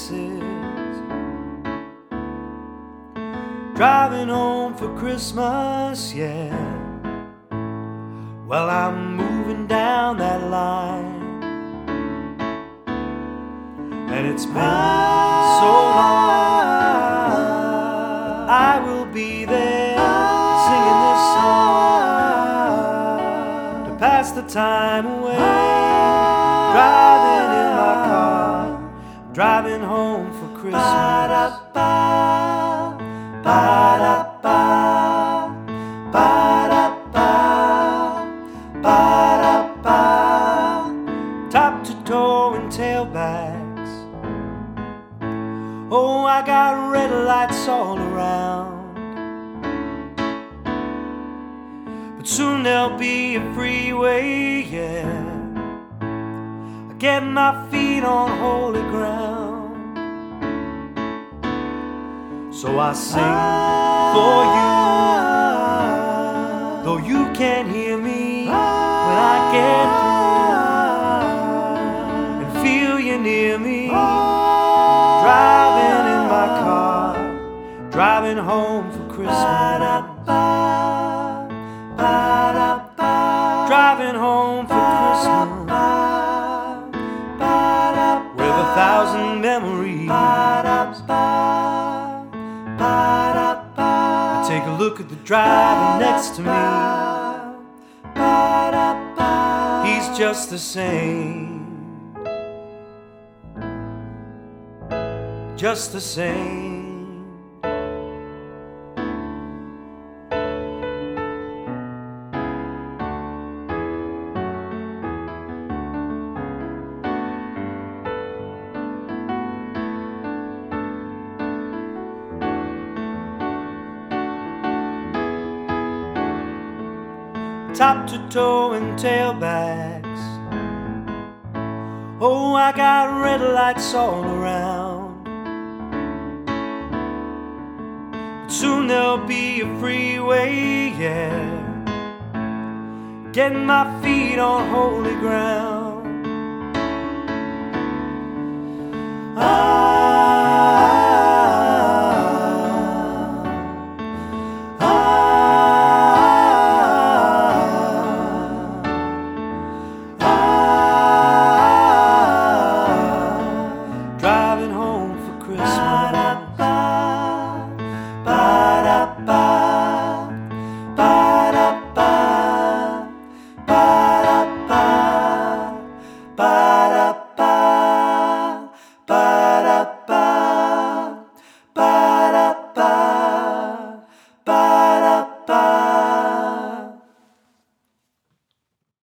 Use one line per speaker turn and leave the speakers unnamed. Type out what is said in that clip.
faces, driving home for Christmas, yeah. Well, I'm moving down that line, and it's been so long. I will be there singing this song to pass the time away, driving in my car, driving home for Christmas. Top to toe and tailbacks. Oh, I got red lights all around, but soon there'll be a freeway, yeah. I get my feet on holy ground, so I sing for you, though you can't hear me when I get through, and feel you near me, driving in my car, driving home for Christmas, driving home for Christmas, with 1,000 memories. I take a look at the driver next to me. He's just the same, just the same. Top to toe and tailbacks. Oh, I got red lights all around, but soon there'll be a freeway, yeah. Getting my feet on holy ground.